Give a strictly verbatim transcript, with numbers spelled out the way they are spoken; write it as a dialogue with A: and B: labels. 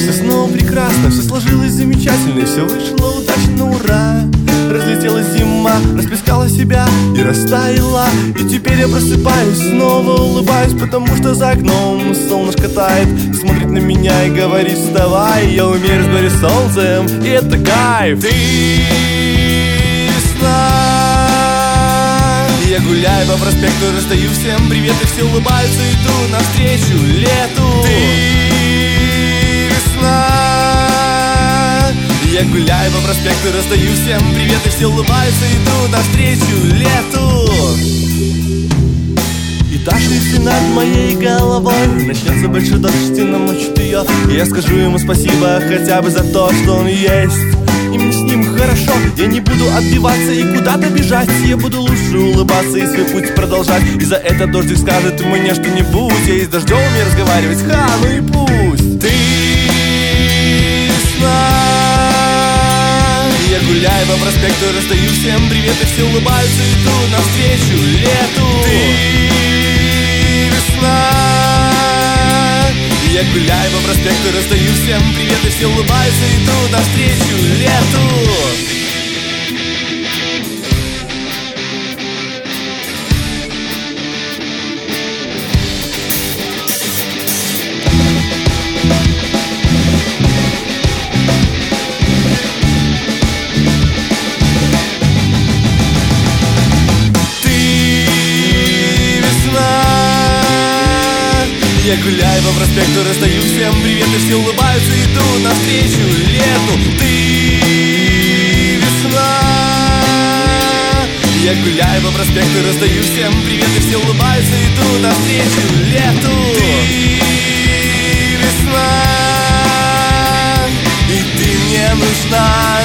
A: Все снова прекрасно, все сложилось замечательно, и все вышло удачно, ура. Разлетелась зима, расплескала себя и растаяла. И теперь я просыпаюсь, снова улыбаюсь, потому что за окном солнышко тает, смотрит на меня и говорит: вставай, я умею разговаривать с солнцем, и это кайф. Ты весна. Я гуляю по проспекту, раздаю всем привет, и все улыбаются, иду навстречу лету. Ты весна. Я гуляю по проспекту, раздаю всем привет, и все улыбаются, иду навстречу лету. И даже если над моей головой начнется большой дождь и намочит ее, я скажу ему спасибо хотя бы за то, что он есть. И мне с ним хорошо, я не буду отбиваться и куда-то бежать. Я буду лучше улыбаться и свой путь продолжать. И за это дождик скажет мне что-нибудь. Я и с дождем не разговаривать, ха, ну и пусть. Ты весна. Я гуляю по проспекту, раздаю всем привет, и все улыбаются, иду навстречу лету. Ты весна. Я гуляю по проспекту, раздаю всем привет, и все улыбаются, иду навстречу лету. Я гуляю по проспекту, раздаю всем привет, и все улыбаются, иду навстречу лету. Ты весна. Я гуляю по проспекту, раздаю всем привет, и все улыбаются, иду навстречу лету. Ты весна. И ты мне нужна.